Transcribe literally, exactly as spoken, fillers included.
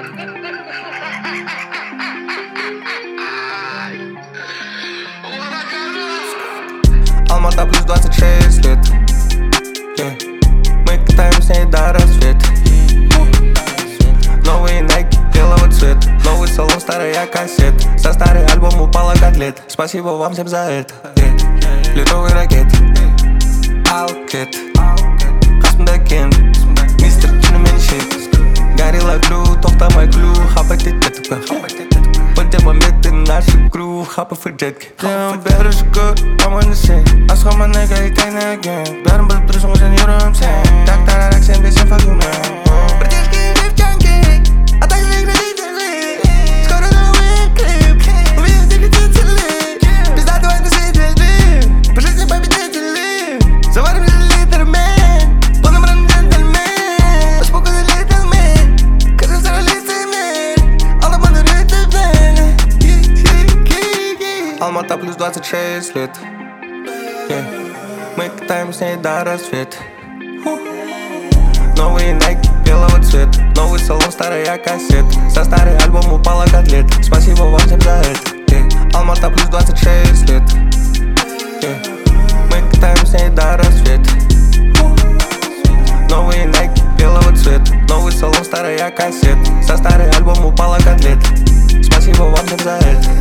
Алмата плюс двадцать шесть лет, yeah. Мы катаем с ней до рассвета. Новые Nike белого цвета, новый салон, старая кассета. Со старый альбом упала котлета. Спасибо вам всем за это, yeah. Летовый ракет, Алкет, Хасмдакен, мистер Чинаменщик. Горела глю, тоқтамай глю, хапать ететіпі. Бірде моменті нашы кру, хапы фырджетке. Дем бәрі жүгір, аманы сен. Асқа манайға екайны әген. Бәрін біліп тұрсың сен юрым сен. Тақтарарак сен бесен фагумен. Бірдешке девчонки, а так выглядите. Скоро новый клип, увидите летители. Пизда твой на свидетели, по жизни победители. Заварим литермен, полным ран джентльмен. Успокойный литермен, кажется лицемер. Алмата ритмен, Алмата плюс двадцать шесть лет, yeah. Мы катаем с ней до рассвета. Новые Nike белого цвета, новый салон, старая кассета. Со старый альбом упала котлета. Спасибо вам всем за это, yeah. Алмата плюс двадцать шесть лет, yeah. Мы катаем с ней до рассвета. Новые Nike белого цвета, новый салон, старая кассета. Со старый альбом упала котлета. Спасибо вам всем за это.